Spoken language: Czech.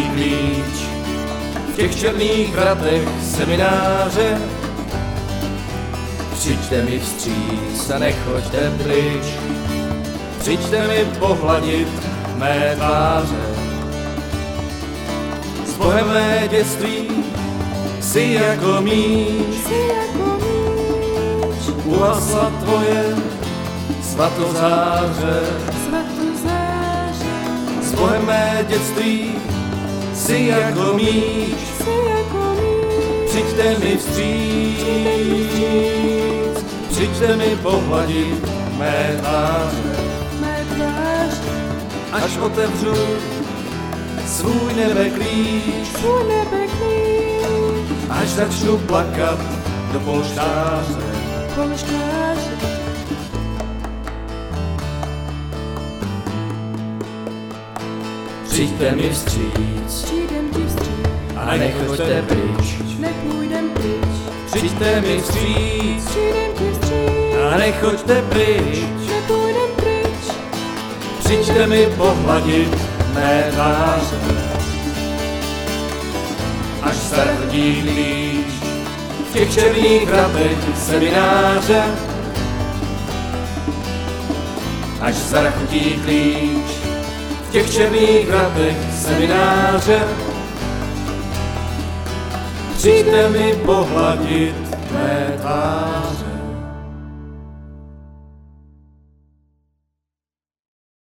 zahrdí klíč. V těch černých vratech semináře přijďte mi vstříc a nechoďte pryč. Přijďte mi pohladit mé tváře. S Bohem mé dětství si jako míč. Uhasla tvoje svatozáře. S Bohem mé dětství si jako míč. Přijďte mi vstříc, přijďte mi pohladit mé tváře. Až otevřu svůj nebeklíč, až začnu plakat do polštáře. Přijďte mi vstříc a nechoďte pryč. Přijďte mi vstříc a nechoďte pryč. Přijďte mi pohladit mé tváře. Až zahrdí klíč v těch černých vratech semináře. Až zahrdí klíč v těch černých vratech semináře. Přijďte mi pohladit mé tváře.